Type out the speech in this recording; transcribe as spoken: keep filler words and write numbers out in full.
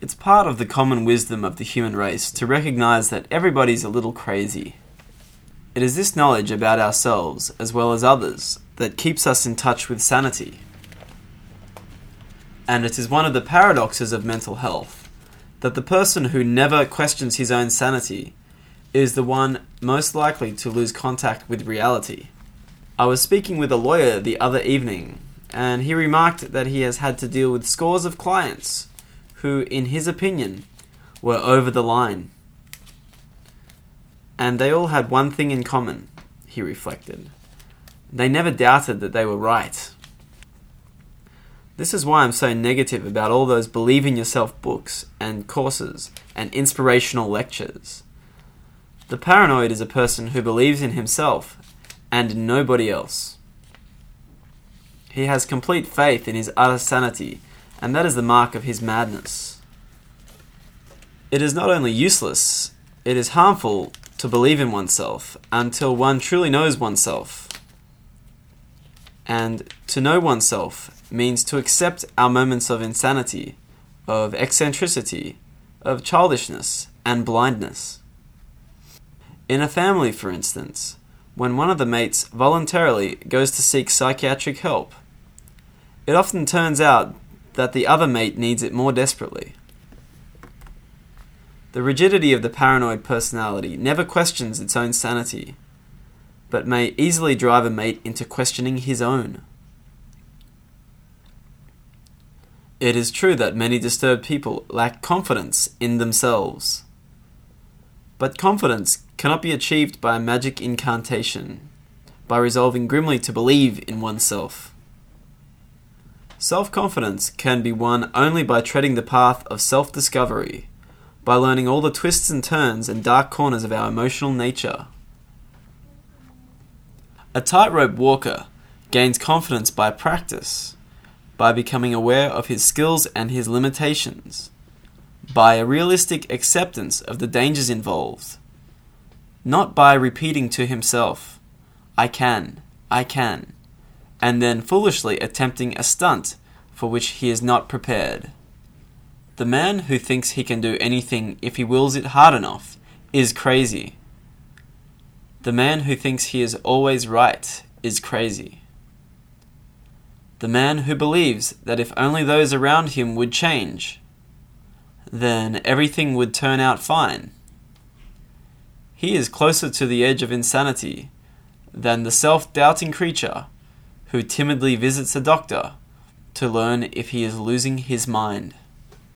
It's part of the common wisdom of the human race to recognize that everybody's a little crazy. It is this knowledge about ourselves, as well as others, that keeps us in touch with sanity. And it is one of the paradoxes of mental health that the person who never questions his own sanity is the one most likely to lose contact with reality. I was speaking with a lawyer the other evening, and he remarked that he has had to deal with scores of clients who, in his opinion, were over the line. And they all had one thing in common, he reflected. They never doubted that they were right. This is why I'm so negative about all those Believe in Yourself books and courses and inspirational lectures. The paranoid is a person who believes in himself and nobody else. He has complete faith in his utter sanity, and that is the mark of his madness. It is not only useless, it is harmful to believe in oneself until one truly knows oneself. And to know oneself means to accept our moments of insanity, of eccentricity, of childishness and blindness. In a family, for instance, when one of the mates voluntarily goes to seek psychiatric help, it often turns out that the other mate needs it more desperately. The rigidity of the paranoid personality never questions its own sanity, but may easily drive a mate into questioning his own. It is true that many disturbed people lack confidence in themselves. But confidence cannot be achieved by a magic incantation, by resolving grimly to believe in oneself. Self-confidence can be won only by treading the path of self-discovery, by learning all the twists and turns and dark corners of our emotional nature. A tightrope walker gains confidence by practice, by becoming aware of his skills and his limitations, by a realistic acceptance of the dangers involved, not by repeating to himself, "I can, I can," and then foolishly attempting a stunt for which he is not prepared. The man who thinks he can do anything if he wills it hard enough is crazy. The man who thinks he is always right is crazy. The man who believes that if only those around him would change, then everything would turn out fine. He is closer to the edge of insanity than the self-doubting creature who timidly visits a doctor to learn if he is losing his mind.